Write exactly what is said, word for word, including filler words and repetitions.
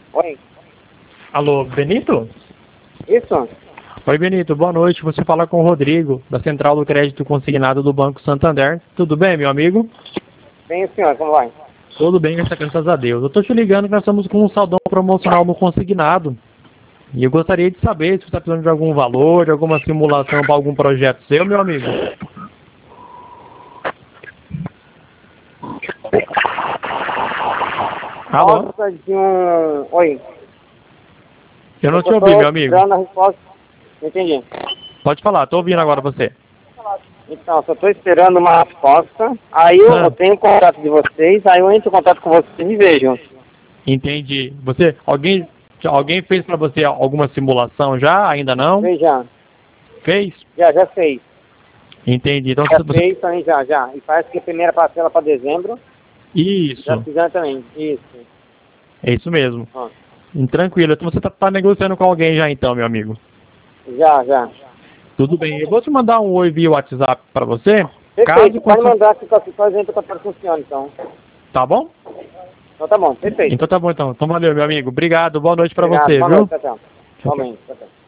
Oi. Alô, Benito? Isso? Oi, Benito, boa noite. Você fala com o Rodrigo, da Central do Crédito Consignado do Banco Santander. Tudo bem, meu amigo? Bem, senhor, como vai? Tudo bem, graças a Deus. Eu tô te ligando que nós estamos com um saldão promocional no consignado. E eu gostaria de saber se você está precisando de algum valor, de alguma simulação para algum projeto seu, meu amigo. Alô? Nossa, de um... Oi. Eu não te Eu ouvi, tô meu amigo. esperando a resposta. Entendi. Pode falar, tô ouvindo agora você. Então, só estou esperando uma resposta. Aí eu, Ah. eu tenho o contato de vocês, aí eu entro em contato com vocês e vejo. Entendi. Você, alguém, alguém fez para você alguma simulação já? Ainda não? Fez já. Fez? Já, já fez. Entendi. Então, Já você... fez também, já, já. E parece que a primeira parcela para dezembro. Isso. Já fizeram também. Isso. É isso mesmo. Ó. Tranquilo. Então você tá, tá negociando com alguém já então, meu amigo. Já, já. Tudo bem. Eu vou te mandar um oi via WhatsApp para você. Perfeito. Caso Pode você... mandar que qualquer coisa entra em contato com o senhor, então. Tá bom? Então tá bom, perfeito. Então tá bom então. Então valeu, meu amigo. Obrigado. Boa noite para Obrigado. você, Boa viu? noite, tchau, tchau. Boa noite, tchau, tchau.